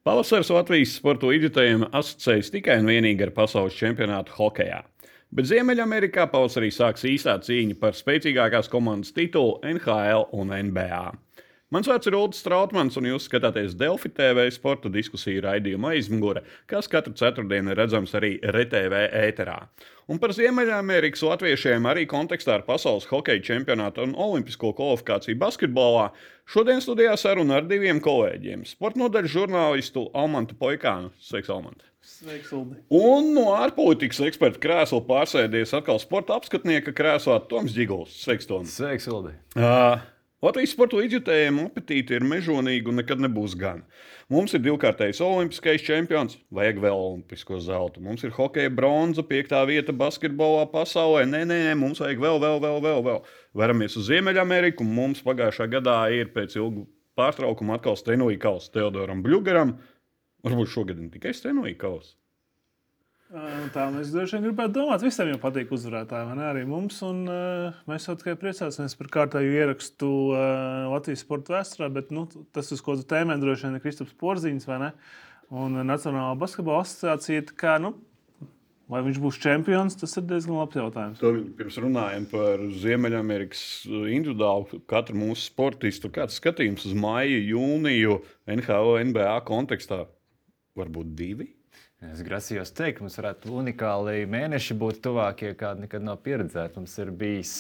Pavasaris Latvijas sporta līdzjutējiem asociējas tikai un vienīgi ar pasaules čempionātu hokejā. Bet Ziemeļamerikā pavasarī sāks īstā cīņa par spēcīgākās komandas titulu NHL un NBA. Mans vārds ir Ulris Strautmans, un jūs skatāties Delfi TV sporta diskusiju raidījumu aizmugure, kas katru ceturtdienu ir redzams arī RTV ēterā. Un par Ziemeļamerikas latviešiem arī kontekstā ar pasaules hokeja čempionātu un olimpisko kvalifikāciju basketbolā šodien studijā saruna ar diviem kolēģiem. Sporta nodaļas žurnālistu Almantu Poikānu. Sveiks, Almant! Sveiks, Uldi! Un no ārpolitikas eksperta krēsla pārsēdies atkal sporta apskatnieka krēslā Toms Ģiguls. Sveiks, Tom! Sveiks, Uldi! Latvijas sporta līdzjutējiem apetīti ir mežonīgi un nekad nebūs gan. Mums ir divkārtējs olimpiskais čempions, vajag vēl olimpisko zeltu. Mums ir hokeja bronza, 5. vieta basketbolā pasaulē. Nē, mums vajag vēl. Veramies uz Ziemeļameriku, un mums pagājušā gadā ir pēc ilgu pārtraukumu atkal Stenoja kauss Teodoram Bļugaram. Varbūt šogad ne tikai Stenoja kauss. Tā mēs droši vien gribētu domāt. Visiem jau patīk uzvarētāji, vai ne? Arī mums. Un, mēs jau tikai priecāsimies par kārtēju ierakstu Latvijas sporta vēsturē, bet tas, uz ko tu tēmē, droši vien ir Kristaps Porziņš, vai ne? Un Nacionālā basketbola asociācija, kā, vai viņš būs čempions, tas ir diezgan labs jautājums. Pirms runājam par Ziemeļamerikas individuālu katru mūsu sportistu, kāds skatījums uz maiju, jūniju NHL, NBA kontekstā? Varbūt 2? Es grasījos teikt, ka mums varētu unikāli mēneši būt tuvākie, kādi nekad nav pieredzēti. Mums ir bijis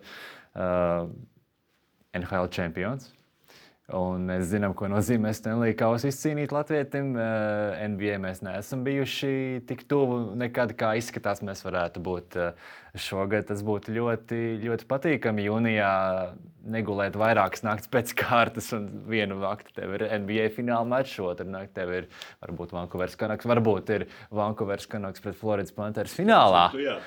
NHL čempions. Un mēs zinām, ko nozīmē Stanley kausu izcīnīt latvietim. NBA mēs neesam bijuši tik tuvu nekad, kā izskatās mēs varētu būt šogad. Tas būtu ļoti, ļoti patīkami jūnijā negulēt vairākas naktas pēc kārtas, un vienu nakti tev ir NBA fināla mačs, otru nakti tev ir varbūt Vancouveras Canucks, varbūt ir Vancouveras Canucks pret Floridas Panthers finālā.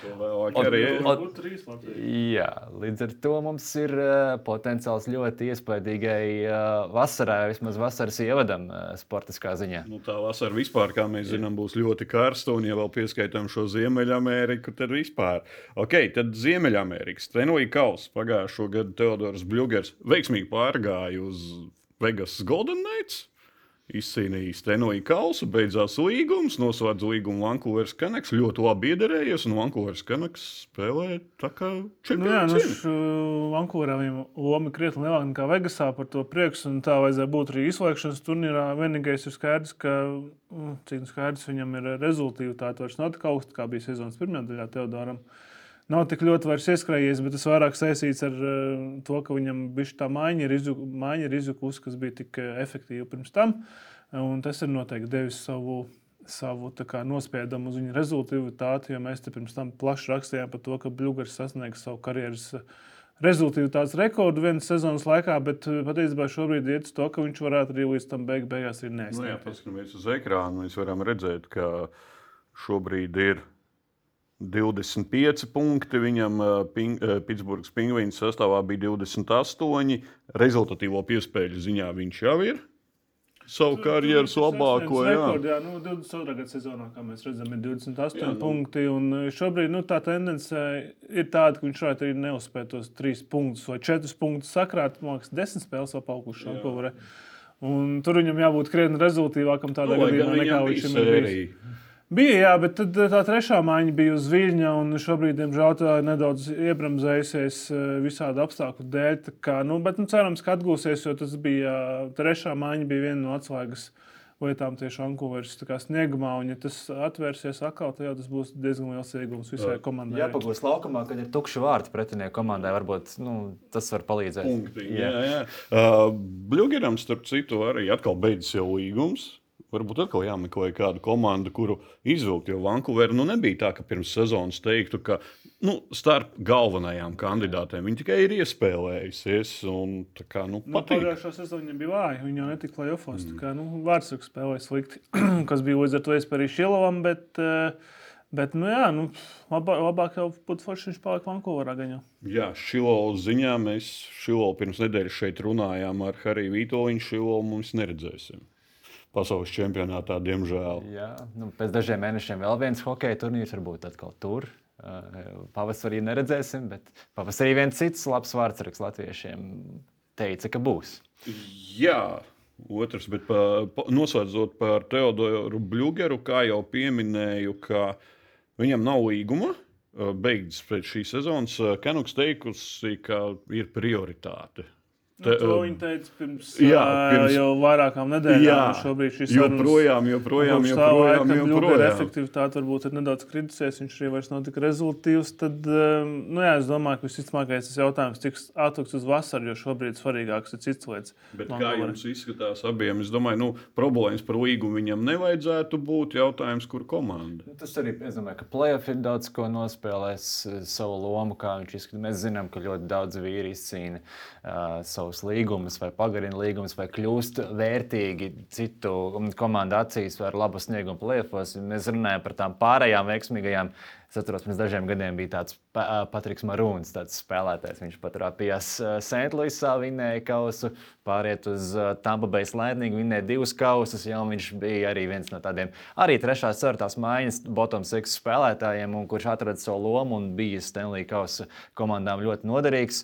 Jā, līdz ar to mums ir potenciāls ļoti iespaidīgai vasarai, vismaz vasaras ievadam sportiskā ziņā. Tā vasara vispār, kā mēs zinām, būs ļoti karsta, un ja vēl pieskaitām šo Ziemeļameriku, tad vispār. Tad Ziemeļamerikas Stenoja kauss pagājušo gadu Teodors Bļugars veiksmīgi pārgāja uz Vegas Golden Knights, izcīnīja Stenoja kausu, beidzās līgums, noslēdz līgumu Vancouveras Canucks, ļoti labi iederējies, un Vancouveras Canucks spēlē tā kā čempions. Vancouverā viņam loma krietni lielāka nekā Vegasā, par to prieks, un tā vajadzēja būt arī izslēgšanas turnīrā. Vienīgais ir skaidrs, ka cik skaidrs viņam ir rezultīvitāte vairs nav tik augsta, kā bija sezonas pirmajā daļā Teodoram. Nav tik ļoti vairs ieskrējies, bet tas vairāk saistīts ar to, ka viņam bišķi tā maiņa ir izjukusi, kas bija tik efektīva pirms tam. Un tas ir noteikti devis savu tā kā nospiedumu uz viņa rezultīvitāti, jo mēs te pirms tam plaši rakstījām par to, ka Bļugars sasniegs savu karjeras rezultīvitātes rekordu vienas sezonas laikā, bet patiesībā šobrīd iet uz to, ka viņš varētu arī līdz tam beigās ir neaizsniegt. Paskatāmies uz ekrānu, mēs varam redzēt, ka šobrīd ir 25 punkti, viņam Pitsburgas Pingvīnu sastāvā bija 28. Rezultatīvo piespēļu ziņā viņš jau ir savu karjeras labāko. Jā, 22. gada sezonā, kā mēs redzam, ir 28 punkti. Un šobrīd tā tendence ir tāda, ka viņš varētu arī neuzspēt tos 3 punktus vai 4 punktus sakrāt. Man liekas, 10 spēles vēl palikušas Vancouverē. Un tur viņam jābūt krietni rezultīvākam tādā gadījumā nekā viņš ir bijis. Bija, jā, bet tad tā trešā maiņa bija uz Viļņa, un šobrīd, diemžēl, tā nedaudz iebremzējusies visādu apstākļu dēļ. Bet cerams, ka atgūsies, jo tas bija, trešā maiņa bija viena no atslēgas lietām tieši Vancouveras sniegumā, un ja tas atvērsies atkal, tad jau tas būs diezgan liels iegums visai komandai. Jāpagūst laukumā, kad ir tukši vārti pretinieku komandai, varbūt tas var palīdzēt. Punkti, jā. Bļugaram, starp citu, arī atkal beidzas jau līgums. Varbūt atkal jāmeklē kādu komandu, kuru izvilkt, jo Vancouver nebija tā, ka pirms sezonas teiktu, ka starp galvenajām kandidātēm viņi tikai ir iespēlējusies. Patīk. Pagājušā sezona viņam bija vāja, viņi jau netika play-offos. Vārtsargs spēlēja slikti, kas bija līdz ar to iespēja arī Šilovam, bet labāk jau būtu forši viņš paliek Vancouverā gaņā. Jā, Šilovas ziņā mēs Šilovu pirms nedēļas šeit runājām ar Hariju Vītoliņu, Šilovu mums neredzēsim. Pasaules čempionātā, diemžēl. Jā, pēc dažiem mēnešiem vēl viens hokeja turnīrs, varbūt atkal tur. Pavasarī neredzēsim, bet pavasarī viens cits labs vārdsargs latviešiem teica, ka būs. Jā, Otrs, bet noslēdzot par Teodoru Bļugeru, kā jau pieminēju, ka viņam nav līguma beidzas pēc šīs sezonas. Canucks teikusi, ka ir prioritāte. To viņi teica pirms jau vairākām nedēļām. Šobrīd šis joprojām. Efektivitāte varbūt ir nedaudz kritisēs, viņš arī vairs nav tik rezultīvs. Tad, es domāju, ka visticamākais tas jautājums tiks atlikts uz vasaru, jo šobrīd svarīgāks ir cits lietas. Bet kā jums izskatās abiem? Es domāju, problēmas par līgumu viņam nevajadzētu būt. Jautājums, kur komanda? Tas arī, es domāju, ka playoff ir daudz ko nospēlēs savu lomu, kā viņš izskatās. Mēs zinām, ka ļoti daudz vīri izcīna savu līgumus, vai pagarina līgumus, vai kļūst vērtīgi citu komandu acīs ar labu sniegumu plēfos. Mēs runājam par tām pārējām veiksmīgajām. Es atceros, pirms dažiem gadiem bija tāds Patriks Marūns, tāds spēlētājs. Viņš pat rāpījās St. Louisā, vinnēja kausu, pāriet uz Tampa Bay Lightning, vinnēja 2 kausus. Ja, viņš bija arī viens no tādiem arī 3. 4. maiņas bottom 6 spēlētājiem, un kurš atrada savu lomu un bija Stanley kausa komandām ļoti noderīgs.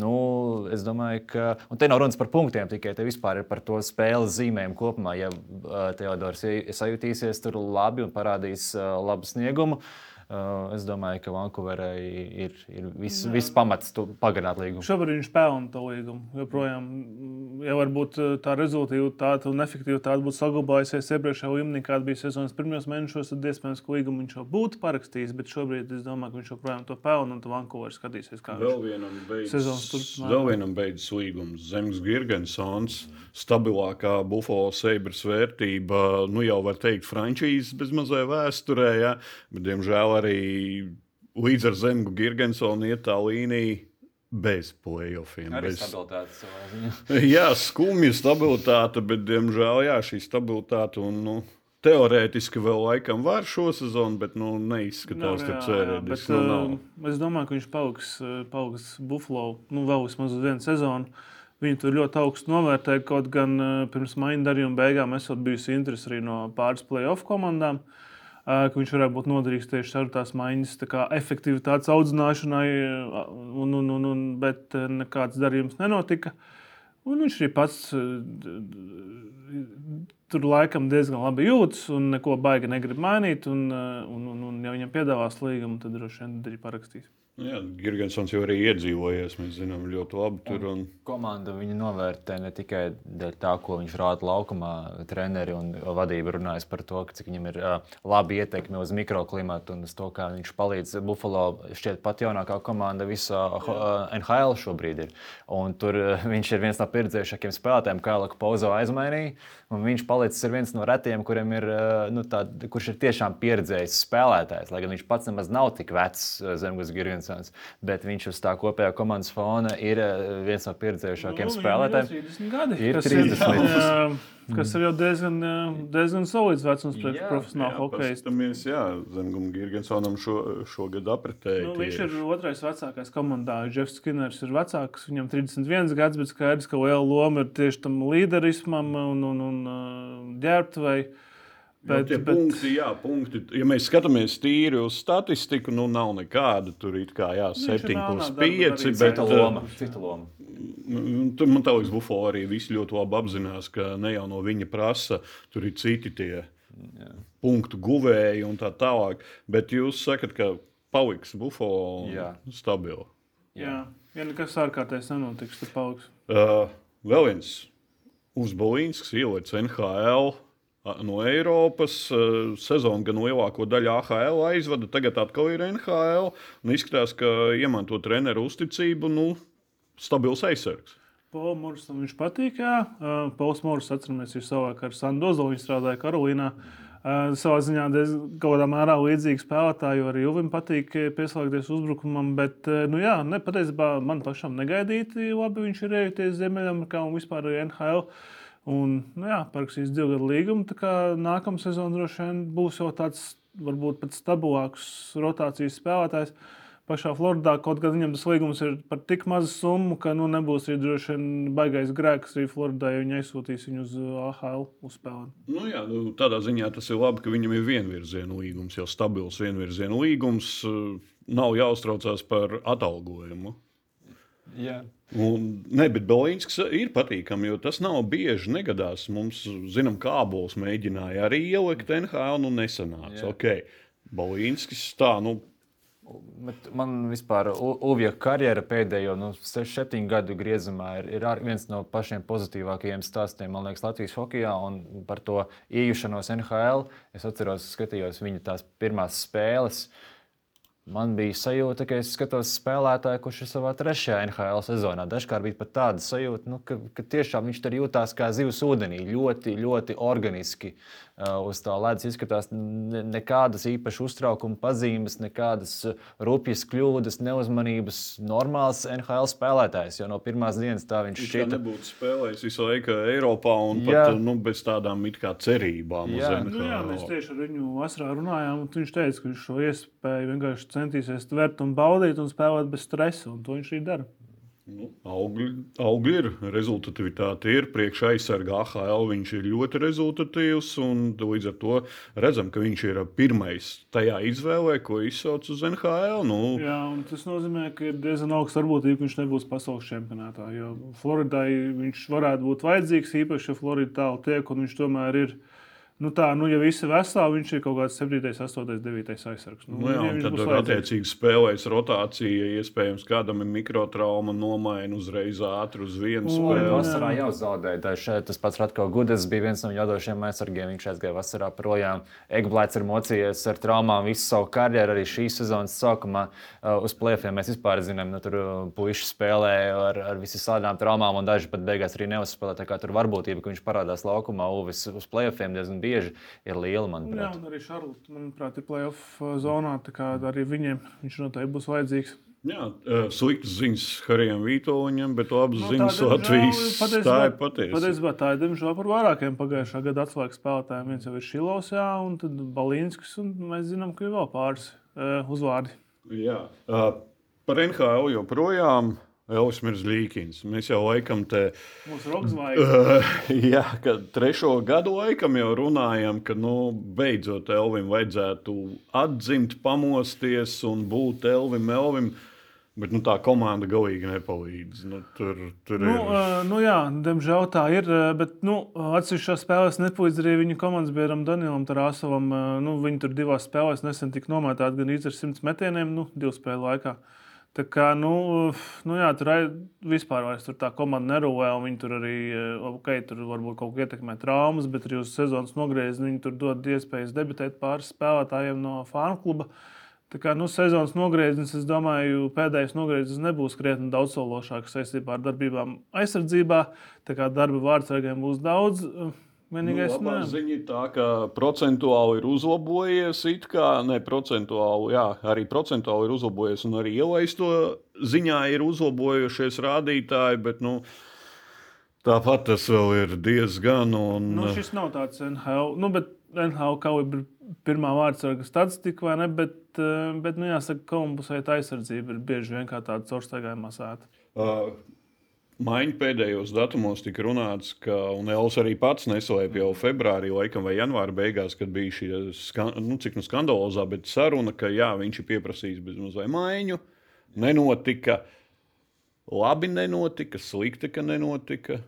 Es domāju, ka un te nav runas par punktiem, tikai te vispār ir par to spēles zīmējumu kopumā. Ja Teodors sajutīsies tur labi un parādīs labu sniegumu, es domāju, ka Vancouverai ir viss pamats pagarināt līgumu. Šobrīd viņš pelna to līgumu. Joprojām, ja varbūt tā rezultātivitāte un efektivitāte būtu saglabājusies iepriekšējā līmenī, kāda bija sezonas pirmajos mēnešos, tad iespējams, ka līgumu viņš jau būtu parakstījis, bet šobrīd es domāju, ka viņš joprojām to pelna un to Vancouver skatīsies, kā viņš sezonas turpinājumā. Vēl vienam beidzas līgums. Zemgus Girgensons, stabilākā Buffalo Sabres vērtība, jau var teikt frančīzes bezmazē vēsturē, ja? Bet diemžēl arī līdz ar Zemgu Girgensonu iet tā līnija bez playoffiem. Arī stabilitāte savā ziņā. Jā, skumja stabilitāte, bet diemžēl šī stabilitāte un teorētiski vēl laikam var šo sezonu, bet neizskatās, ka cerēdis. Es domāju, ka viņš paliks Buffalo vēl vismaz uz vienu sezonu. Viņi tur ļoti augstu novērtēja, kaut gan pirms maiņu darījuma beigām esot bijusi interese arī no pāris playoff komandām, ka viņš varētu būt noderīgs tieši ar tās maiņas efektivitātes audzināšanai, bet nekāds darījums nenotika. Un viņš arī pats tur laikam diezgan labi jūtas un neko baigi negrib mainīt. Un ja viņam piedāvās līgumu, tad droši vien arī parakstīs. Jā, Girgensons jau arī iedzīvojies, mēs zinām ļoti labi tur. Komanda viņu novērtē ne tikai dēļ tā, ko viņš rāda laukumā, treneri un vadība runājas par to, cik viņam ir labi ietekme uz mikroklimatu un uz to, kā viņš palīdz Buffalo, šķiet pat jaunākā komanda visā NHL šobrīd ir. Un tur viņš ir viens no pieredzējušākiem spēlētājiem, Kailu Okpozo aizmainīja, un viņš palicis ir viens no retiem, kuriem ir, kurš ir tiešām pieredzējis spēlētājs, lai gan viņš pats nemaz nav tik vecs Zemgus Girgensons. Bet viņš uz tā kopējā komandas fona ir viens no pieredzējušākiem spēlētājiem. Ir 30. Kas ir jau diezgan solids vecums priekš profesionāla hokeja. Paskatāmies, Zemgum Girgensonam šogad apritēja. Viņš ir otrais vecākais komandā. Jeffs Skinners ir vecāks, viņam 31 gads, bet skaidrs, ka liela loma ir tieši tam līderismam un ģērbtuvei. Punkti. Ja mēs skatāmies tīri uz statistiku, nav nekāda. Tur ir 7+5. Cita loma. Man liekas, Buffalo arī visi ļoti labi apzinās, ka ne jau no viņa prasa. Tur ir citi tie punktu guvēji un tā tālāk. Bet jūs sakat, ka paliks Buffalo stabili. Jā, ja nekas ārkārtējs nenotiks, tad paliks. Vēl viens Uzbalīnskis ieliec NHL. No Eiropas sezonu gan lielāko daļu AHL aizvada, tagad atkal ir NHL. Un izskatās, ka iemanto treneru uzticību, stabils aizsargs. Pauls Morsam viņš patīk, jā. Pauls Mors, atceramies, ir savāk ar Sandu Ozolu, viņš strādāja Karolīnā. Savā ziņā kaut kādā mērā līdzīgi spēlētāji, jo arī Ilvim patīk pieslēgties uzbrukumam, bet, patiesībā man pašam negaidīti labi viņš ir ējuties Ziemeļamerikā un vispār arī NHL. Un, parakstīs 2 gadu līgumu, tā kā nākamā sezona droši vien būs jau tāds, varbūt pat stabilāks rotācijas spēlētājs pašā Floridā. Kaut gan viņam tas līgums ir par tik mazu summu, ka nebūs arī droši vien baigais grēks arī Floridā, ja viņi aizsūtīs viņu uz AHL uzspēlēt. Tādā ziņā tas ir labi, ka viņam ir vienvirzienu līgums, jau stabils vienvirzienu līgums, nav jāuztraucās par atalgojumu. Jā. Bet Belinskis ir patīkami, jo tas nav bieži negadās. Mums, zinām, Kābols mēģināja arī ielikt NHL, nesanāca. Okay. Belinskis tā, Bet man vispār Uvja karjera pēdējo 6-7 gadu griezumā ir viens no pašiem pozitīvākajiem stāstiem, man liekas, Latvijas hokejā. Un par to iejušanos NHL. Es atceros, skatījos viņa tās pirmās spēles. Man bija sajūta, ka es skatos spēlētāju, kurš ir savā 3. NHL sezonā. Dažkārt bija pat tāda sajūta, ka tiešām viņš tur jutās kā zivs ūdenī. Ļoti, ļoti organiski uz tā ledus izskatās. Nekādas īpašas uztraukuma pazīmes, nekādas rupjas kļūdas, neuzmanības. Normāls NHL spēlētājs, jo no pirmās dienas tā viņš šķita. Viņš nebūtu spēlējis visu laiku Eiropā un pat bez tādām it kā cerībām uz NHL. Mēs tieši ar viņu vasarā runājām, un viņš teica, ka viņš šo iespēju vienkārši centīsies tvert un baudīt un spēlēt bez stresa, un to viņš arī dara. Augļi ir, rezultatīvitāte ir, priekšā aizsargā AHL viņš ir ļoti rezultatīvs, un līdz ar to redzam, ka viņš ir pirmais tajā izvēlē, ko izsauc uz NHL. Jā, un tas nozīmē, ka ir diezgan augsts varbūtība, ka viņš nebūs pasaules čempionātā, jo Floridai viņš varētu būt vajadzīgs, īpaši, ja Florida tālu tiek, un viņš tomēr ir ja visi veseli, viņš ir kaut kāds 7., 8., 9. aizsargs. Tad attiecīgi spēlēs rotācija, iespējams, kādam ir mikrotrauma, nomaina uzreiz ātri uz vienu spēli. Vasarā jau zaudēja. Tas pats Ratko Gudas bija viens no jadošiem aizsargiem. Viņš aizgāja vasarā projām. Ekblēts ir mocījies ar traumām visu savu karjeru, arī šīs sezonas sākumā uz plēfiem. Mēs vispār zinām, tur puiši spēlē ar visām traumām, un daži pat beigās arī neuzspēlē. Tā kā tur varbūtība, ka viņš parādās laukumā Uvis uz plēfiem diezgan bieži ir liela, manuprāt. Jā, un arī Šarlota, manuprāt, ir playoff zonā, tā kā arī viņiem viņš noteikti būs vajadzīgs. Jā, sliktas ziņas Harijam Vītoliņam, bet labas ziņas Latvijas. Tā ir patiesa. Patiesībā tā ir diemžēl par vairākiem pagājušā gada atslēgas spēlētājiem. Viens jau ir Šilovs, un tad Balinskis, un mēs zinām, ka ir vēl pāris uzvārdi. Jā, par NHL joprojām. Elvis Mirzlīkins. Mēs jau laikam te... Mūsu roksvaigas. Jā, ka 3. gadu laikam jau runājam, ka beidzot Elvim vajadzētu atdzimt, pamosties un būt Elvim. Bet tā komanda galīgi nepalīdz. Tur jā, diemžēl tā ir. Bet atsevišķās spēlēs nepalīdz arī viņa komandas biedram Danilam Tarasovam. Viņi tur 2 spēlēs nesen tika nomētāti gan ar 100 metieniem, 2 spēļu laikā. Tā kā, tur vispār vairs tur tā komanda nerūvē, un viņi tur arī, tur varbūt kaut ko ietekmē traumas, bet arī uz sezonas nogriezni viņi tur dod iespējas debitēt pāris spēlētājiem no fanu kluba. Tā kā, sezonas nogrieznis, es domāju, pēdējais nogrieznis nebūs krietni daudzsološāks saistībā ar darbībām aizsardzībā, tā kā darba vārdsargiem būs daudz. Labā ziņa ir tā, ka procentuāli ir uzlabojies, arī procentuāli ir uzlabojies, un arī ielaisto ziņā ir uzlabojušies rādītāji, bet tāpat tas vēl ir diezgan. Šis nav tāds NHL, bet NHL kaut ir pirmā vārdsarga statistika, vai ne, bet jāsaka, Kolumbusai tā aizsardzība ir bieži vien kā tāda caurstaigājumā sēta. Maiņu pēdējos datumos tika runāts, ka, un Elvis arī pats neslēpj jau februārī, laikam, vai janvāra beigās, kad bija šī skandalozā, bet saruna, ka jā, viņš ir pieprasījis bezmaz maiņu. Nenotika. Labi nenotika, slikti, ka nenotika.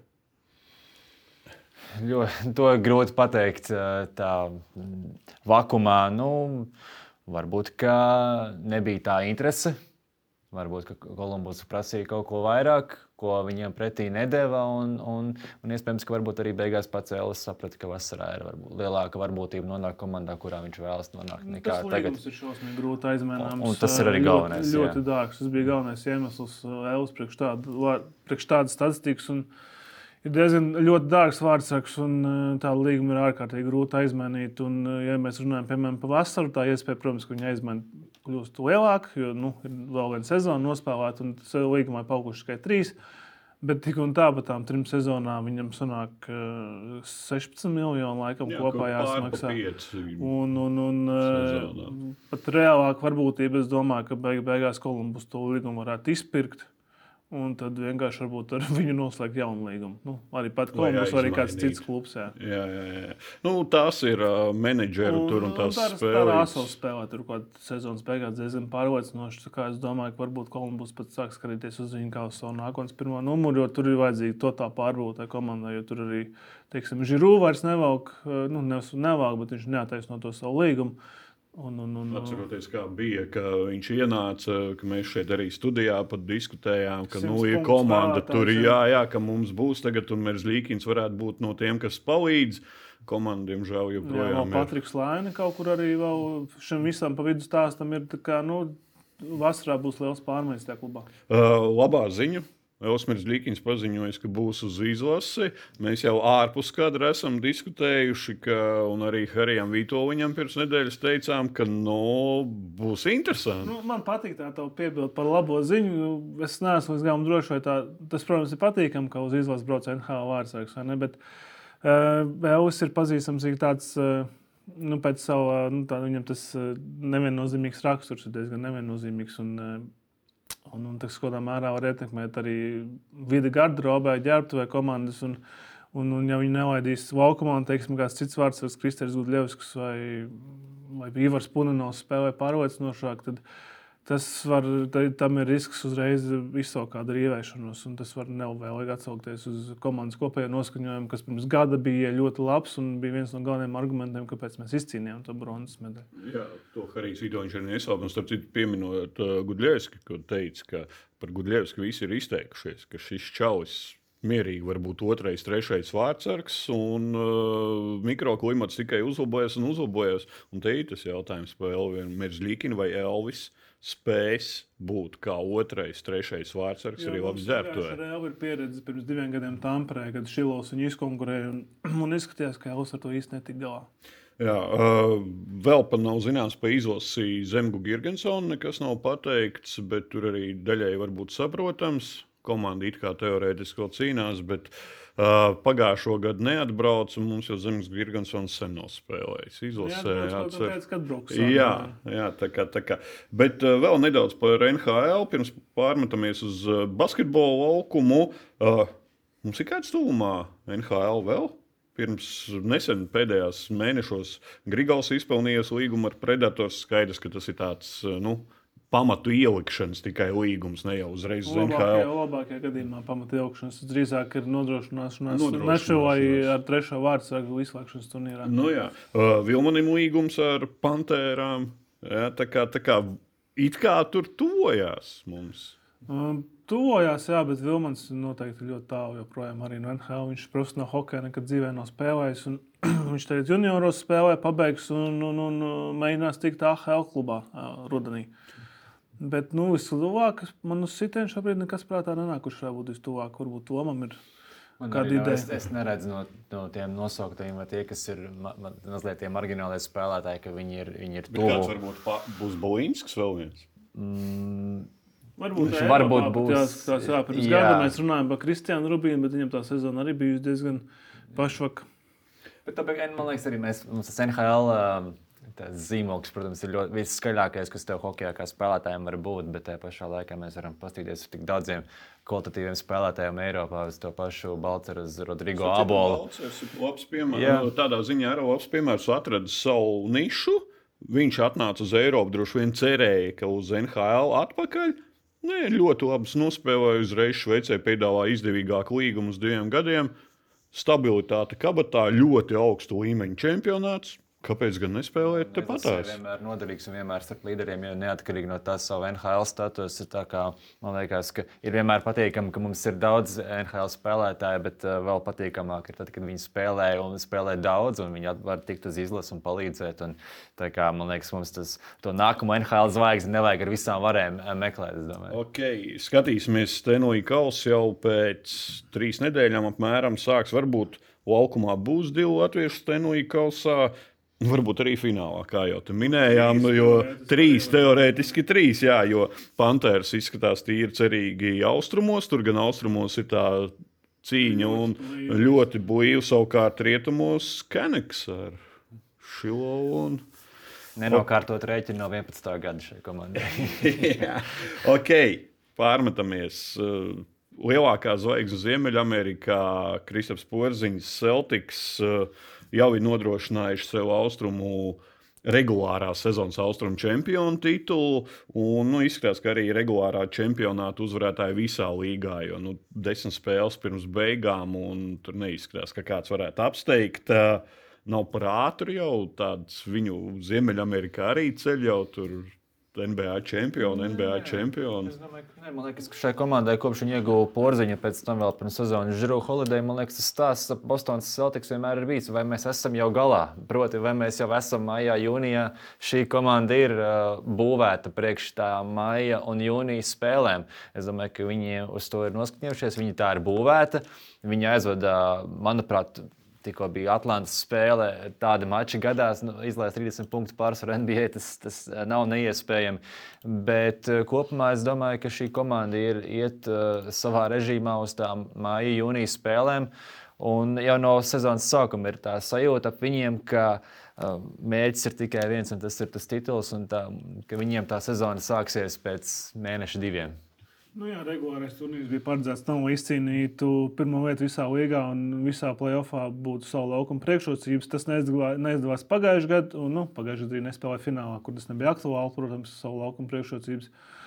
To ir grūti pateikt tā vakumā. Varbūt, ka nebija tā interese. Varbūt, ka Kolumbus prasīja kaut ko vairāk, ko viņiem pretī nedeva, un iespējams, ka varbūt arī beigās pats Elvis saprata, ka vasarā ir lielāka varbūtība nonākt komandā, kurā viņš vēlas nonākt. Tas līgums ir šausmīgi grūti aizmaināms. Un tas ir arī galvenais. Ļoti dārgs. Tas bija galvenais iemesls Elvis priekš tādas statistikas. Ir diezgan ļoti dārgs vārdsargs, un tādu līgumu ir ārkārtīgi grūti aizmainīt. Un, ja mēs runājam, piemēram, par vasaru, tā iespēja, protams, ka viņa aizmaina kļūst lielāka, jo ir vēl viena sezona nospēlēta, un līgumā ir palikuši tikai 3. Bet tik un tā, pa tām 3 sezonām viņam sanāk 16 miljoni laikam kopā jāsamaksā. Pat reālāk varbūtība, es domāju, ka beigās Kolumbus to līgumu varētu izpirkt. un tad vienkārši varbūt ar viņu noslēgt jaunu līgumu. Arī pat Kolumbus, vai arī kāds cits klubs. Jā. Tās ir menedžeru tur un tās spēlētas. Tā ir Asovs spēlē, tur kaut sezonas beigās diezgan pārliecinoši. Es domāju, ka varbūt Kolumbus pat sāk skatīties uz viņu kā uz savu nākotnes pirmo numuru, jo tur ir vajadzīga to tā pārbūtē komandai, jo tur arī, teiksim, Žirū vairs nevāk, bet viņš neataisno to savu līgumu. Atceroties, kā bija, ka viņš ienāca, ka mēs šeit arī studijā pat diskutējām, ka ir komanda tur, ka mums būs tagad, un Merzlīkins varētu būt no tiem, kas palīdz. Komanda, diemžēl, joprojām ir. Patriks Laine kaut kur arī vēl šim visam pa vidu stāstam ir, tā kā, vasarā būs liels pārmaiņas tajā klubā. Labā ziņa. Elsmers Līkins paziņojis, ka būs uz izlasi. Mēs jau ārpus kadra esam diskutējuši, un arī Harijam Vitoļņam pirms nedēļas teicām, ka būs interesanti. Man patīk tā tev piebilst par labo ziņu. Es neesmu līdz galam droši, vai tas, protams, ir patīkami, ka uz izlases brauc NHL vārdsargs, vai ne? Bet Elvis ir pazīstams tāds, pēc sava, viņam tas neviennozīmīgs raksturs ir diezgan neviennozīmīgs. Un tas kādā mērā var ietekmēt arī vidi gardrobē, ģērbtuvē komandas. Un ja viņi nelaidīs laukumā, un teiksim, kāds cits vārds, Kristers Gudļevskis vai Ivars Punanovs spēlē pārliecinošāk, tad tam ir risks uzreiz izsaukt kādu rīvēšanos. Un tas var nelabvēlīgi atsaukties uz komandas kopējo noskaņojumu, kas pirms gada bija ļoti labs un bija viens no galvenajiem argumentiem, kāpēc mēs izcīnījām to bronzas medaļu. Jā, to Harijs Vitoļņš arī nesauc. Starp citu, pieminot Gudļevski, ko teica, ka par Gudļevski visi ir izteikušies, ka šis čalis mierīgi var būt 2., 3. vārdsargs, un mikroklimats tikai uzlabojas. Un te ir tas jautājums par Elviju Merzlīkinu vai Elvis spēs būt kā 2., 3. vārdsargs arī labs ģērbtuvē. Elvis ir pieredze pirms 2 gadiem Tamperē, kad Šilovs viņu izkonkurēja, un izskatījās, ka Elvis ar to īsti netika galā. Jā, vēl pat nav zināms par izlasi Zemgu Girgensonu, nekas nav pateikts, bet tur arī daļai varbūt saprotams. Komanda it kā teorētiski vēl cīnās, bet pagājušo gadu neatbrauc, un mums jau Zemgs Girgensons sen nav spēlējis. Izlasē, jā, tā kā. Bet vēl nedaudz par NHL, pirms pārmetamies uz basketbolu laukumu. Mums ir kāds tuvumā NHL vēl? Pirms nesen pēdējās mēnešos Grigals izpelnījies līgumu ar Predators. Skaidrs, ka tas ir tāds, pamatu ielikšanas tikai līgums, ne jau uzreiz uz NHL. Labākajā gadījumā pamatu ielikšanas drīzāk ir nodrošināšanās Nešovai ar 3. vārdsargu izslēgšanas turnīrā. Jā, Vilmanim līgums ar Pantērām. Jā, tā kā it kā tur tuvojās mums. Tuvojās, jā, bet Vilmans noteikti ļoti tālu joprojām arī no NHL. Viņš profesionāli hokeja nekad dzīvē nav spēlējis. Viņš tagad junioros spēlē, pabeigs un mēģinās tikt AHL klubā rudenī. Bet vistuvāk man uz sitienu šobrīd nekas prātā nenāk, kurš varbūt vistuvāk. Varbūt Tomam ir kāda ideja. Es neredzu no tiem nosauktajiem, vai tie, kas ir mazliet tie marginālie spēlētāji, ka viņi ir tuvu. Kāds varbūt būs Bolinskis vēl viens? Varbūt būs. Pirms gada mēs runājam par Kristiānu Rubīnu, bet viņam tā sezona arī bijusi diezgan pašvaka. Bet tāpēc, man liekas, arī mums tas NHL zīmogs, protams, ir ļoti viskaļākais, kas tev hokejā kā spēlētājiem var būt, bet tajā pašā laikā mēs varam paskatīties uz tik daudziem kvalitatīviem spēlētājiem Eiropā, uz to pašu Balceru, uz Rodrigo Abolu. Balcers ir labs piemērs. Tādā ziņā arī labs piemērs atradis savu nišu. Viņš atnāca uz Eiropu, droši vien cerēja, ka uz NHL atpakaļ. Ļoti labs nospēlēja, uzreiz Šveicē piedāvā izdevīgāku līgumu uz 2 gadiem. Stabilitāte kabatā, ļoti augstu līmeņu čempionāts. Kāpēc gan nespēlēt tepatās? Tas ir vienmēr noderīgs un vienmēr starp līderiem, jo neatkarīgi no tā savu NHL status. Tā kā, man liekas, ka ir vienmēr patīkami, ka mums ir daudz NHL spēlētāju, bet vēl patīkamāk ir tad, kad viņi spēlē daudz un viņi var tikt uz izlasu un palīdzēt. Un, tā kā, man liekas, mums to nākamo NHL zvaigzni nevajag ar visām varēm meklēt, es domāju. Ok, skatīsimies Stanley Kauss jau pēc 3 nedēļām apmēram sāks. Varbūt laukumā būs 2 latviešu Stanley Kaussā. Varbūt arī finālā, kā jau te minējām, jo 3, teorētiski 3, jā, jo Panthers izskatās tīri cerīgi austrumos, tur gan austrumos ir tā cīņa un ļoti blīvi, savukārt rietumos Canucks ar Šilovu un... Nenokārtot rēķinu no 11. gada šai komandai. Ok, pārmetamies. Lielākā zvaigzne Ziemeļamerikā, Kristaps Porziņš, Celtics jau ir nodrošinājuši sev austrumu regulārās sezonas austrumu čempionu titulu. Un, izskatās, ka arī regulārā čempionāta uzvarētāji visā līgā. Jo 10 spēles pirms beigām, un tur neizskatās, ka kāds varētu apsteigt. Nav par ātru jau tāds viņu Ziemeļamerikā arī ceļ jau tur. NBA čempioni. Es domāju, ka man liekas, ka šai komandai kopš viņa ieguva Porziņu pēc tam vēl pirms sezonas Drew Holiday, man liekas, tas stāsts ap Bostonas Celtics vienmēr ir bijis, vai mēs esam jau galā. Proti, vai mēs jau esam maijā, jūnijā. Šī komanda ir būvēta priekš tā maija un jūnijas spēlēm. Es domāju, ka viņi uz to ir noskaņojušies, viņi tā ir būvēta. Viņi aizvada, manuprāt, tikko bija Atlantas spēle, tādi mači gadās, izlaist 30 punktu pārsvaru NBA, tas nav neiespējami. Bet kopumā es domāju, ka šī komanda iet savā režīmā uz tām māja jūnijas spēlēm. Un jau no sezonas sākuma ir tā sajūta ap viņiem, ka mērķis ir tikai viens, un tas ir tas tituls, un ka viņiem tā sezona sāksies pēc mēneša 2. Regulārais turnīrs bija paredzēts tam, lai izcīnītu pirmo vietu visā līgā un visā play-offā būtu savu laukumu priekšrocības. Tas neizdevās pagājušajā gadā, un pagājušajā gadā arī nespēlēja finālā, kur tas nebija aktuāli, protams, savu laukumu priekšrocības.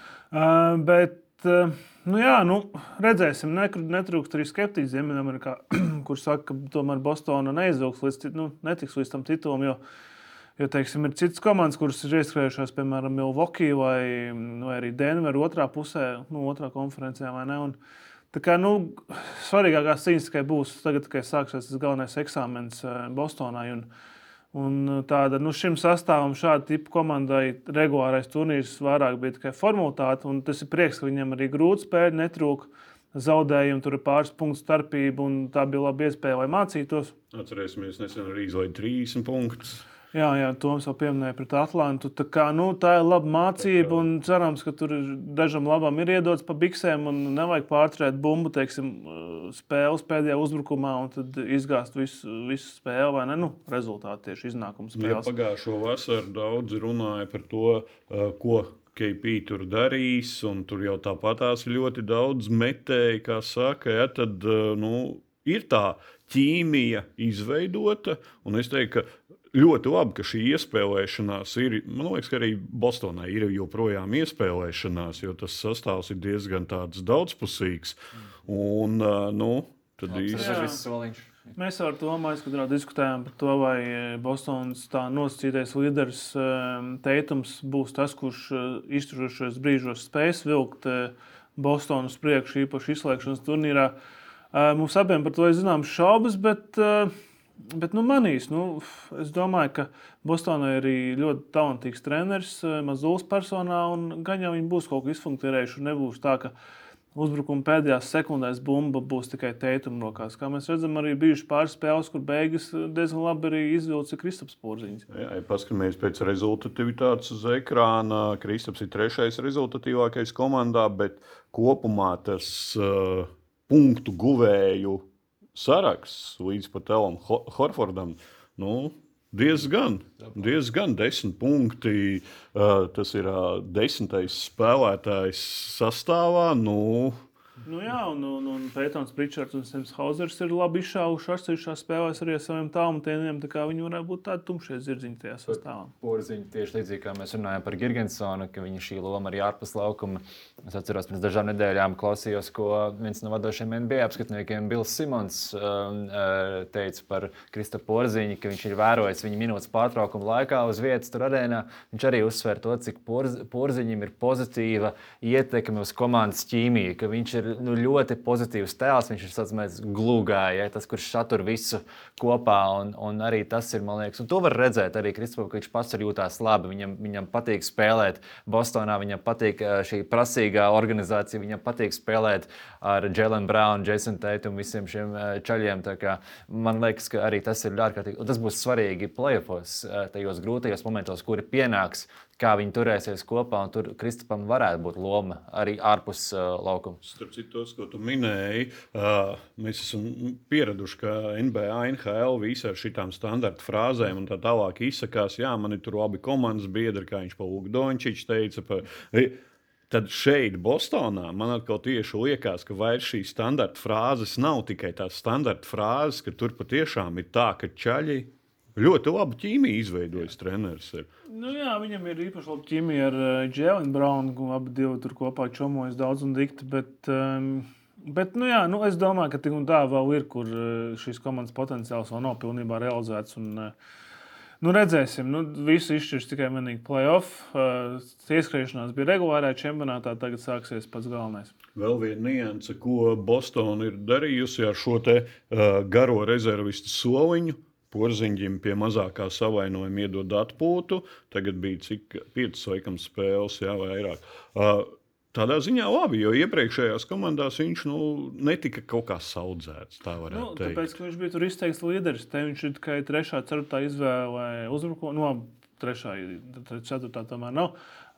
Redzēsim, netrūkst arī skeptiķi Ziemeļamerikā, kur saka, ka tomēr Bostona neizaugs netiks līdz tam titulam, jo teiksim, ir citas komandas, kuras ir ieskrējušās, piemēram, Milwaukee vai arī Denver otrā pusē, otrā konferencē, vai ne? Un, tā kā, svarīgākās cīņas tikai būs tagad, tikai sāksies tas galvenais eksāmens Bostonai. Un tāda, šim sastāvam šāda tipa komandai regulārais turnīrs vairāk bija tikai formalitāte, un tas ir prieks, ka viņam arī grūti spēļi netrūk. Zaudējumi, tur ir pāris punktu starpība, un tā bija laba iespēja, lai mācītos. Atcerēsimies, nesen arī izlaid 30 punktus. Jā, Toms jau pieminēja pret Atlantu. Tā ir laba mācība, un cerams, ka tur dažam labam ir iedots pa biksēm, un nevajag pārturēt bumbu, teiksim, spēles pēdējā uzbrukumā, un tad izgāzt visu spēli, vai ne? Rezultāti tieši iznākuma spēles. Pagājušo vasaru daudzi runāja par to, ko KP tur darīs, un tur jau tāpatās ļoti daudz metēji, kā saka, tad, ir tā ķīmija izveidota, un es teiktu, ka ļoti labi, ka šī iespēlēšanās ir. Man liekas, ka arī Bostonai ir joprojām iespēlēšanās, jo tas sastāvs ir diezgan tāds daudzpusīgs. Un, tad Mēs ar Tomu aizkadrā diskutējām par to, vai Bostonas tā nosacītais līderis Teitums būs tas, kurš izturošos brīžos spēs vilkt Bostonu uz priekšu, īpaši izslēgšanas turnīrā. Mums abiem par to ir zināmas šaubas, bet manīs. Es domāju, ka Bostonai ir arī ļoti talantīgs treneris, Mazulis personā, un gan jau viņi būs kaut ko izfunkcionējuši. Nebūs tā, ka uzbrukuma pēdējās sekundēs bumba būs tikai Teituma rokās. Kā mēs redzam, arī bijuši pāris spēles, kur beigas diezgan labi arī izvilcis Kristaps Porziņš. Jā, ja paskatāmies pēc rezultatīvitātes uz ekrāna, Kristaps ir 3. rezultatīvākais komandā, bet kopumā tas punktu guvēju saraksts līdz pat Elam Horfordam, diezgan 10 punkti. Tas ir 10. spēlētājs sastāvā. Un Pētons Pričards un Sems Hauzers ir labi izšāvuši atsevišķās spēlēs arī ar saviem tālmetieniem, tā kā viņi varētu būt tādi tumšie zirdziņi tajā sastāvā. Porziņi tieši līdzīgi, kā mēs runājam par Girgensonu, ka viņa šī loma arī ārpus laukuma. Es atceros, pirms dažām nedēļām klausījos, ko viens no vadošiem NBA apskatniekiem, Bills Simons, teica par Kristapu Porziņu, ka viņš ir vērojis viņa minūtes pārtraukuma laikā uz vietas tur arēnā. Viņš arī uzsver to, cik Porziņam ir pozitīva ietekme uz komandas ķīmiju, ka viņš ir ļoti pozitīvs tēls, viņš ir tāds glūgājs, tas, kurš satur visu kopā, un arī tas ir, man liekas, un to var redzēt arī Kristapam, ka viņš pats arī jūtās labi, viņam patīk spēlēt Bostonā, viņam patīk šī prasīgā organizācija, viņam patīk spēlēt ar Jaylen Brown, Jason Tatum, visiem šiem čaļiem, tā kā man liekas, ka arī tas ir ārkārtīgi, un tas būs svarīgi playoffos, tajos grūtajos momentos, kuri pienāks, kā viņi turēsies kopā, un tur Kristapam varētu būt loma arī ārpus laukuma. Starp citu, tos, ko tu minēji, mēs esam pieraduši, ka NBA, NHL visi ar šitām standarta frāzēm un tā tālāk izsakās, jā, man ir tur labi komandas biedri, kā viņš pa Luka Dončičs teica. Tad šeit, Bostonā, man atkal tieši liekas, ka vairs šīs standarta frāzes nav tikai tās standarta frāzes, ka tur patiešām ir tā, ka čaļi ļoti labu ķīmiju izveidojis treneris. Nu jā, viņam ir īpaši laba ķīmija ar Jēlinu Braunu, abi divi tur kopā čomojas daudz un dikti, bet nu jā, es domāju, ka tik un tā vēl ir, kur šīs komandas potenciāls vēl nav pilnībā realizēts. Redzēsim, visu izšķirs tikai vienīgi play-off. Ieskriešanās bija regulārajā čempionātā, tagad sāksies pats galvenais. Vēl viena nianse, ko Bostona ir darījusi ar šo te garo rezervistu soliņu. Porziņģim pie mazākā savainojuma iedod atpūtu. Tagad bija 5 laikam spēles, jā, vairāk. Tādā ziņā labi, jo iepriekšējās komandās viņš netika kaut kā saudzēts, tā varētu teikt. Tāpēc, ka viņš bija tur izteikts līderis. Te viņš ir tikai 3., 4. izvēlē uzbrukumu. 3., 4. tomēr nav.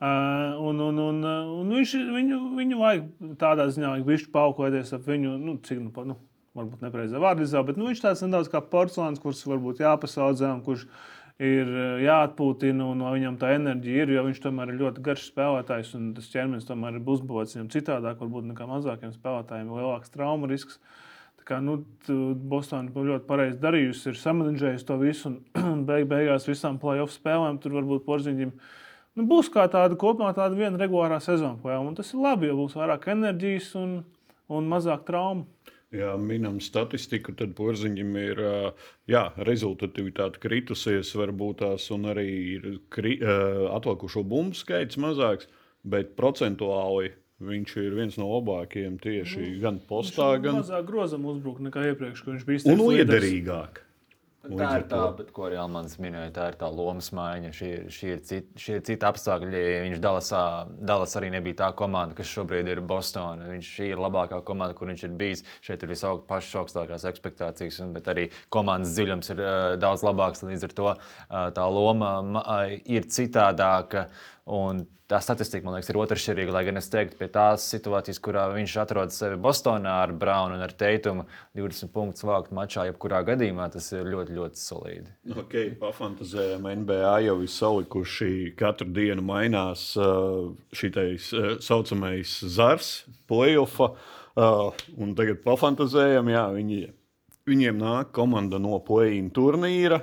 Un viņu vajag tādā ziņā, vajag bišķi paukoties ap viņu, cik, varbūt nepreizā vārdizā, bet viņš tāds nedaudz kā porcelāns, kurš varbūt jāpasaudzē un kurš ir jāatpūtina, un no viņam tā enerģija ir, jo viņš tomēr ir ļoti garš spēlētājs, un tas ķermenis tomēr ir uzbūvēts viņam citādāk, varbūt nekā mazākiem spēlētājiem, lielāks trauma risks. Tā kā, Bostona ļoti pareizi darījusi, ir samanedžējusi to visu, un beigās visām play-off spēlēm tur varbūt Porziņģim būs kā tāda kopumā tāda viena regulārā sezona play-off, un tas ir labi, jo būs vairāk enerģijas un mazāk traumu. Ja minam statistiku, tad Porziņģim ir rezultatīvitāte kritusies, varbūt tās, un arī ir atlikušo bumbu skaits mazāks, bet procentuāli viņš ir viens no labākajiem tieši gan postā, gan mazāk grozam uzbruk nekā iepriekš, ka viņš bija izteikts un liederīgāk. Tā ir tā, bet, ko arī Almans minēja, tā ir tā lomas maiņa. Šī ir cita apstākļi. Viņš Dallas arī nebija tā komanda, kas šobrīd ir Bostona. Šī ir labākā komanda, kur viņš ir bijis. Šeit ir pašas augstākās ekspektācijas, bet arī komandas dziļums ir daudz labāks. Līdz ar to tā loma ir citādāka. Un tā statistika, man liekas, ir otršķirīga, lai gan es teiktu, pie tās situācijas, kurā viņš atrodas sevi Bostonā ar Braunu un ar Teitumu 20 punktus vākt mačā, jebkurā gadījumā, tas ir ļoti, ļoti solīdi. Ok, pafantazējam, NBA jau ir salikuši katru dienu mainās šitais saucamais zars, play-offa, un tagad pafantazējam, jā, viņiem nāk komanda no play-in turnīra,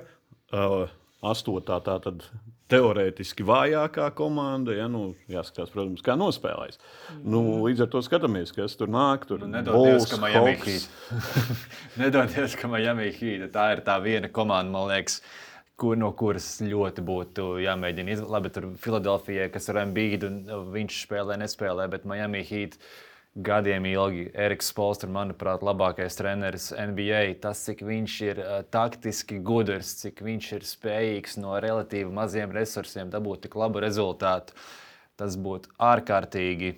8. tātad teorētiski vājākā komanda, jāskatās, protams, kā nospēlēs. Līdz ar to skatāmies, kas tur nāk. Nedodies, ka Miami Heat. Nedodies, ka Miami Heat. Tā ir tā viena komanda, man liekas, no kuras ļoti būtu jāmēģina izvēlēt. Labi, tur Filadelfijai, kas ar Embiid, viņš nespēlē, bet Miami Heat gadiem ilgi. Eriks Spoelstra, manuprāt, labākais treneris NBA. Tas, cik viņš ir taktiski gudrs, cik viņš ir spējīgs no relatīvi maziem resursiem dabūt tik labu rezultātu, tas būtu ārkārtīgi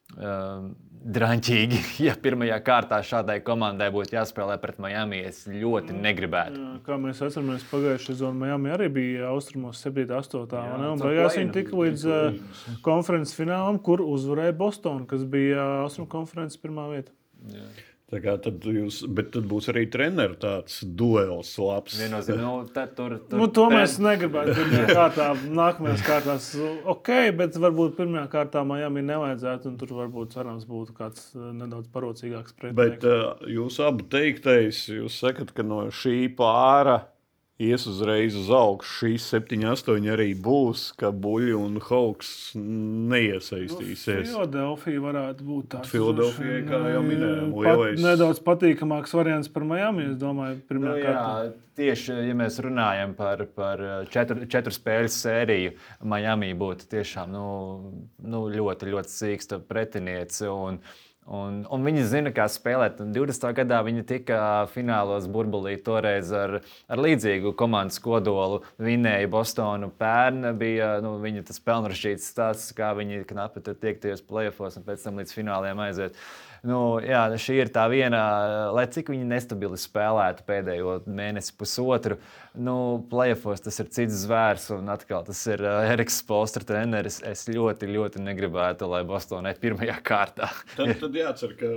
draņķīgi, ja pirmajā kārtā šādai komandai būtu jāspēlē pret Miami. Es ļoti negribētu. Jā, kā mēs atceramies, pagājušajā sezonā Miami arī bija austrumos 7. 8. Un beigās viņi tika līdz konferences finālam, kur uzvarēja Bostonu, kas bija austrumu konferences pirmā vieta. Jā. Bet tad būs arī treneru tāds duels labs. To mēs negribētu pirmajā kārtā, nākamajās kārtās. Ok, bet varbūt pirmajā kārtā Miami nevajadzētu, un tur varbūt cerams būtu kāds nedaudz parocīgāks pretinieks. Bet jūs abu teiktais, jūs sakat, ka no šī pāra ies uzreiz uz augšu. Šīs 7-8 arī būs, ka Buļļi un Hawks neiesaistīsies. Filadelfija varētu būt tāds. Filadelfija, kā jau minējām, lielais. Nedaudz patīkamāks variants par Miami, es domāju, pirmajā kārtā. Tieši, ja mēs runājam par 4 spēļu sēriju, Miami būtu tiešām ļoti, ļoti sīksta pretiniece. Un viņi zina, kā spēlēt. 20. gadā viņi tika finālos burbulī toreiz ar līdzīgu komandas kodolu. Vinēja Bostonu pērn, bija viņa tas pelnrašķīts stāsts, kā viņi knapi tiek tajos play-offos un pēc tam līdz fināliem aiziet. Šī ir tā viena, lai cik viņi nestabili spēlētu pēdējo mēnesi pusotru, play-offos tas ir cits zvērs, un atkal tas ir Eriks Spoelstra treneris. Es ļoti, ļoti negribētu, lai Bostonai pirmajā kārtā. Tad jācer, ka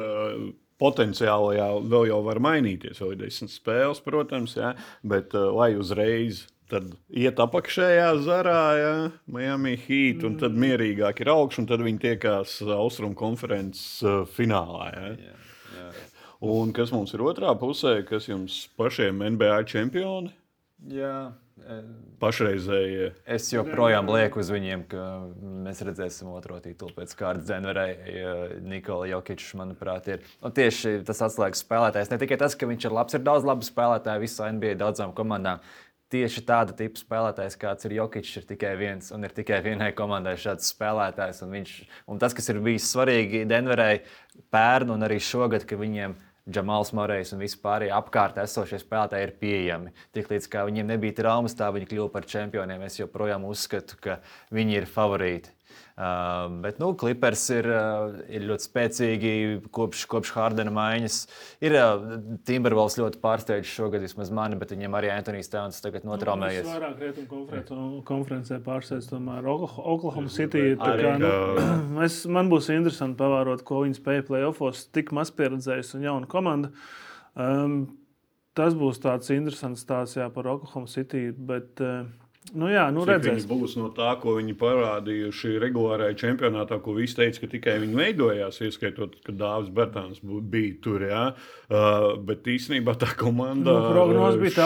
potenciāli vēl jau var mainīties, vēl ir 10 spēles, protams, bet lai uzreiz tad iet apakšējā zarā, ja, Miami Heat, un tad mierīgāk ir augš, un tad viņi tiekās Austrumu konferences finālā. Ja. Un kas mums ir otrā pusē, kas jums pašiem NBA čempioni? Jā. Pašreizējie. Es joprojām lieku uz viņiem, ka mēs redzēsim otro titulu pēc kārtas Denverai. Nikola Jokičs, manuprāt, ir tieši tas atslēgas spēlētājs. Ne tikai tas, ka viņš ir labs, ir daudz labu spēlētāju visā NBA daudzām komandām. Tieši tāda tipa spēlētājs, kāds ir Jokičs, ir tikai viens, un ir tikai vienai komandai šāds spēlētājs. Un tas, kas ir bijis svarīgi Denverai pērn un arī šogad, ka viņiem Džamals Morejs un vispārējie apkārt esošie spēlētāji ir pieejami. Tiklīdz kā viņiem nebija traumas, tā viņi kļuva par čempioniem. Es joprojām uzskatu, ka viņi ir favorīti. Bet Clippers ir ļoti spēcīgi kopš Hardena maiņas. Ir Timberwolves ļoti pārsteidz šogad vismaz mani, bet viņiem arī Anthony Towns tagad notraumējies. Es vairāk rietumu konferencē pārsteidz tomēr Oklahoma City. Man būs interesanti pavērot, ko viņi spēja playoffos, tik maz pieredzējis un jauna komanda. Tas būs tāds interesants stāsts par Oklahoma City, bet redzēsim. Viņi būs no tā, ko viņi parādījuši regulārajā čempionātā, ko visi teica, ka tikai viņi veidojās, ieskaitot, ka Dāvis Bertāns bija tur. Ja? Bet īstenībā tā komanda prognoze bija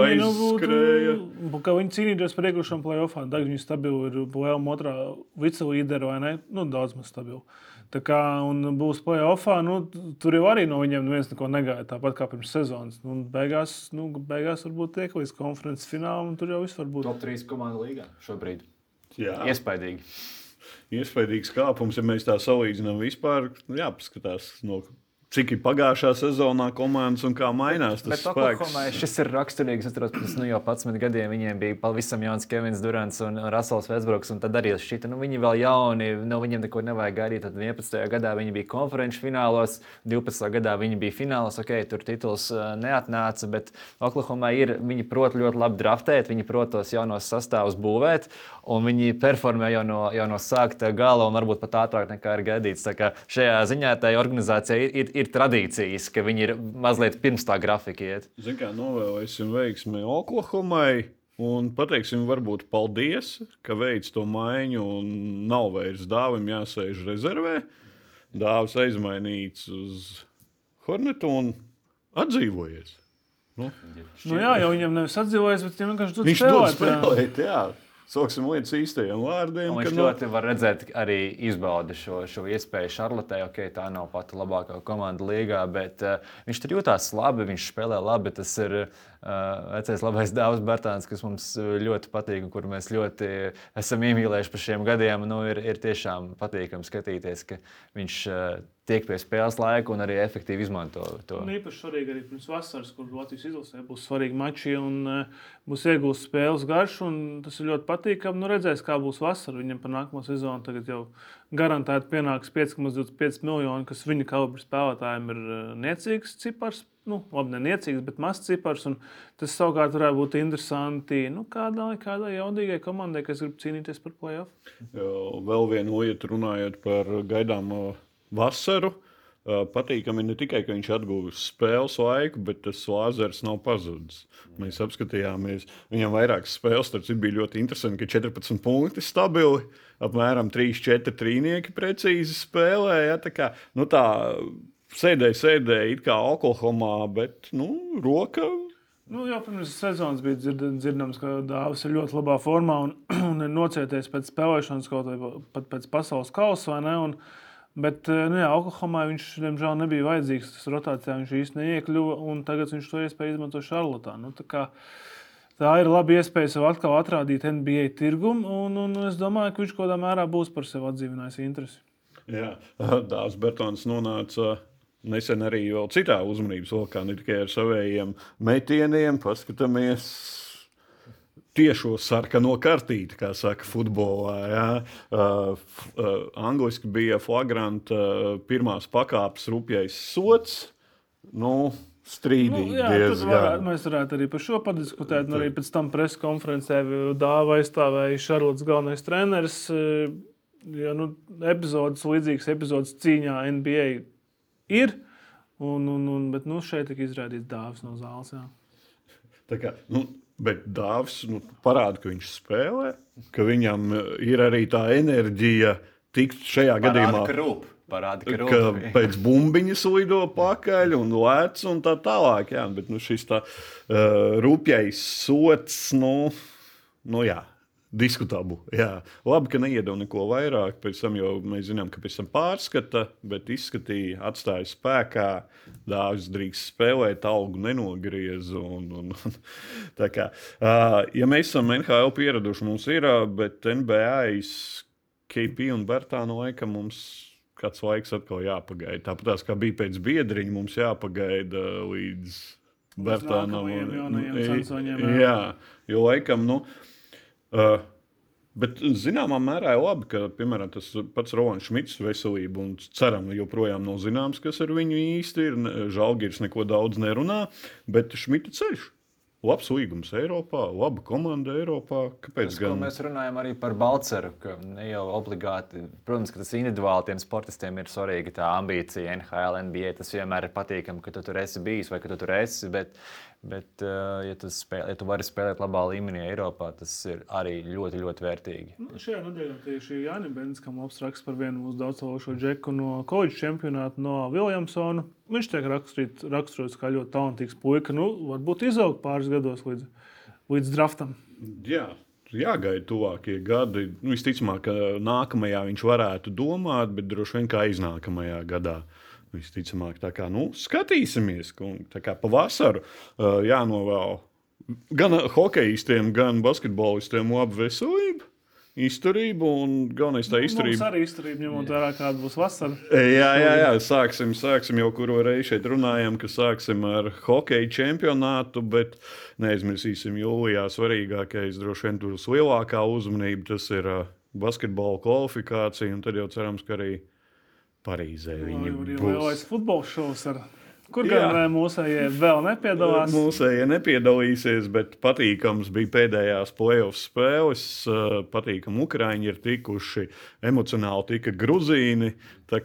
tāda, ka viņi cīnītos par iekļūšanu playoffā. Tagad viņi stabili ir playoffā otrā vicelīderi, vai ne? Daudz maz stabili. Tā kā būs playoffā, tur jau arī no viņiem neviens neko negaida, tāpat kā pirms sezonas. Beigās varbūt tiek līdz konferences finālam, un tur jau viss var būt. Top 3 komandu līgā šobrīd. Jā. Iespaidīgi. Iespaidīgs kāpums, ja mēs tā salīdzinām vispār, jāpaskatās cik ir pagājušā sezonā komandas un kā mainās tas spēks. Šis ir raksturīgs. Es atceros, pirms jau 11 gadiem viņiem bija pavisam jauns Kevins Durants un Russells Westbrooks, un tad arī šķita, viņi vēl jauni, viņiem neko nevajag gaidīt. Tad 11. gadā viņi bija konferenču finālos, 12. gadā viņi bija finālos, tur tituls neatnāca, bet Oklahomā viņi prot ļoti labi draftēt, viņi prot tos jaunos sastāvus būvēt, un viņi performē jau no sākta gala un varbūt pat ātrāk nekā ir gaidīts. Tā kā šajā ziņā tai organizācijai ir tradīcijas, ka viņi ir mazliet pirms tā grafika iet. Zin kā, novēlēsim veiksmi Oklahomai un pateiksim varbūt paldies, ka veic to maiņu un nav vairs Dāvim jāsēž rezervē. Dāvis aizmainīts uz Hornetu un atdzīvojies. Jau viņam nevis atdzīvojies, bet viņam vienkārši viņš dod spēlēt, jā. Sāksim līdz īstajiem vārdiem. Viņš ļoti var redzēt, arī izbauda šo iespēju Šarlotē. Tā nav pati labākā komanda līgā, bet viņš tur jūtās labi, viņš spēlē labi. Tas ir vecais labais Dāvis Bertāns, kas mums ļoti patīk un kur mēs ļoti esam iemīlējuši par šiem gadiem. Ir tiešām patīkami skatīties, ka viņš tiek pie spēles laika un arī efektīvi izmanto to. Īpaši svarīgi arī pirms vasaras, kur Latvijas izlasē būs svarīgi mači un būs iegūst spēles garšu. Tas ir ļoti patīkami. Redzēs, kā būs vasara. Viņam par nākamo sezonu tagad jau garantēti pienāks 5,25 miljoni, kas viņa kalibra spēlētājiem ir niecīgs cipars. Labi, ne niecīgs, bet mazs cipars. Tas savukārt varētu būt interesanti kādai jaudīgai komandai, kas grib cīnīties par playoff. Vēl vienu lietu runājot par gaidāmo vasaru. Patīkami ne tikai, ka viņš atguvis spēles laiku, bet tas lāzers nav pazudis. Mēs apskatījāmies, viņam vairākas spēles, tad bija ļoti interesanti, ka 14 punkti stabili, apmēram 3-4 trīnieki precīzi spēlēja. Tā sēdēja it kā Oklahomā, bet roka. Jau pirms sezonas bija dzirdams, ka Dāvis ir ļoti labā formā un ir nocieties pēc spēlēšanas, kaut vai pat pēc pasaules kausa, vai ne? Bet Oklahomā viņš, diemžēl, nebija vajadzīgs. Tas rotācijā viņš īsti neiekļuva, un tagad viņš to iespēju izmanto Šarlotā. Tā ir laba iespēja sev atkal atrādīt NBA tirgumu, un es domāju, ka viņš kaut kādā mērā būs par sevi atdzīvinājis interesi. Jā, Dāvis Bertāns nonāca nesen arī vēl citā uzmanības lokā, ne tikai ar savējiem metieniem. Paskatāmies tiešo sarkano kartīti, kā saka futbolā. Jā. Angliski bija flagranta pirmās pakāpes rupjais sods. Strīdīgi diezgan. Mēs varētu arī par šo padiskutēt. Arī pēc tam preskonferencē Dāva aizstāvēja Šarlotas galvenais treneris. Līdzīgas epizodes cīņā NBA ir, bet šeit tika izrādīts Dāvis no zāles. Jā. Tā kā, Bet Dāvis parāda, ka viņš spēlē, ka viņam ir arī tā enerģija tikt šajā gadījumā. Parāda, ka pēc bumbiņas lido pakaļ un lēc un tā tālāk. Jā, bet šis tā rupjais sots, jā, diskutablu. Jā. Labi, ka neiedod neko vairāk, pēc tam jau mēs zinām, ka pēc tam pārskata, bet izskatīja, atstāja spēkā, Dāvis drīkst spēlēt, algu nenogriez. Tā kā, ja mēs esam NHL pieraduši, mums ir, bet NBA KP un Bertāna laika mums kāds laiks atkal jāpagaida. Tāpat kā bija pēc biedriņa, mums jāpagaida līdz Bertānam. Jā, jo laikam, bet zināmā mērā ir labi, ka, piemēram, tas pats Rolands Šmits veselība un ceram, joprojām nav zināms, kas ar viņu īsti ir. Žalgiris neko daudz nerunā, bet Šmita ceļš. Labs līgums Eiropā, laba komanda Eiropā. Kāpēc gan? Mēs runājam arī par Balceru, ka ne jau obligāti, protams, ka tas individuāli tiem sportistiem ir svarīga tā ambīcija, NHL, NBA, tas vienmēr ir patīkami, ka tu tur esi bijis vai ka tu tur esi, bet ja tu vari spēlēt labā līmenī Eiropā, tas ir arī ļoti, ļoti vērtīgi. Šajā nedēļā tieši Jānis Benskam apsraksts par vienu mūsu daudzsološo džeku no koledžas čempionāta no Viljamsona. Viņš tiek raksturots kā ļoti talantīgs puika. Varbūt izaug pāris gados līdz draftam. Jā, jāgaida tuvākie gadi. Visticamāk, ka nākamajā viņš varētu domāt, bet droši vien kā iznākamajā gadā. Visticamāk, tā kā skatīsimies. Tā kā pavasaru jānovēl gan hokejistiem, gan basketbolistiem labu veselību. Izturību un galvenais tā izturība. Mums arī izturība, ņemot vērā, kāda būs vasara. Jā. Sāksim jau kuru reizi šeit runājam, ka sāksim ar hokeja čempionātu, bet neaizmirsīsim jūlijā svarīgākais, droši vien tur lielākā uzmanība, tas ir basketbola kvalifikācija, un tad jau cerams, ka arī Parīzē viņi būs. Lielais futbola šovs kur gan mūsējie vēl nepiedalās. Mūsējie nepiedalīsies, bet patīkams bija pēdējās playoff spēles. Patīkami Ukraiņi ir tikuši, emocionāli tika Gruzīni.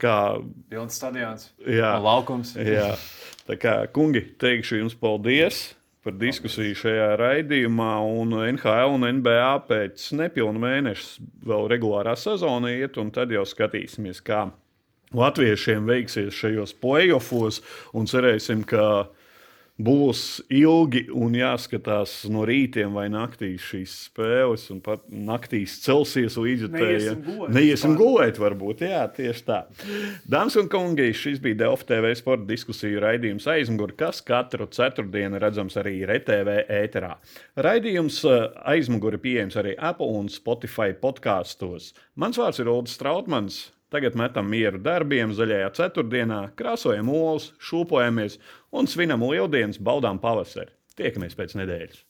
Pilns stadions. Jā. Laukums. Jā. Tā kā, kungi, teikšu jums paldies par diskusiju šajā raidījumā. Un NHL un NBA pēc nepilna mēneša vēl regulārā sezona iet, un tad jau skatīsimies, kā latviešiem veiksies šajos playoffos, un cerēsim, ka būs ilgi un jāskatās no rītiem vai naktīs šīs spēles, un pat naktīs celsies līdzjutēji. Neiesim gulēt, varbūt, jā, tieši tā. Dāmas un kungi, šis bija Delfi TV sporta diskusiju raidījums Aizmugure, kas katru ceturtdienu redzams arī RTV ēterā. Raidījums Aizmugure pieejams arī Apple un Spotify podkastos. Mans vārds ir Uldis Strautmans. Tagad metam mieru darbiem zaļajā ceturtdienā, krāsojam olus, šūpojamies un svinam lieldienas, baudām pavasari. Tiekamies pēc nedēļas.